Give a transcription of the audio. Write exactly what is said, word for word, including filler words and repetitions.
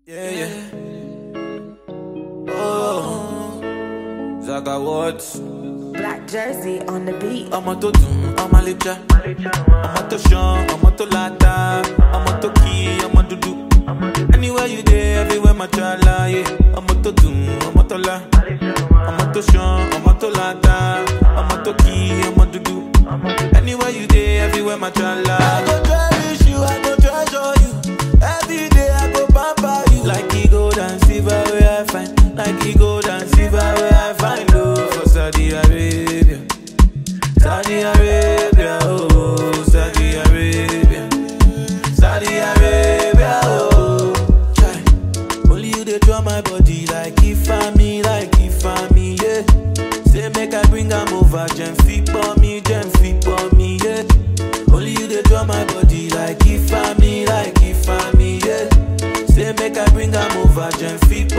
Yeah, yeah. Oh, Zaga Watts. Black jersey on the beat. I'm a to do, I'm a licha. I'm a to Sean, I'm a to Lata. I'm a to Key, I'm a to do. Anywhere you there, everywhere my chala, yeah. I'm a to do, I'm a to La. I'm a to Sean, I'm a to Lata. I'm a to Key, I'm a to do. Anywhere you there, everywhere my chala. I go cherish you, I go treasure you. Every day I go pamper you. Like he gold and silver where I find. Like he gold and silver where I find love for Saudi Arabia. Saudi Arabia, oh, Saudi Arabia. Saudi Arabia, oh. Try. Only you they draw my body like if I me, like if I me, yeah. Say make I bring them over, Jen feet for me, Jen feet for me, yeah. Only you they draw my body like if I me, like if I me, yeah. Say make I bring them over, Jen feet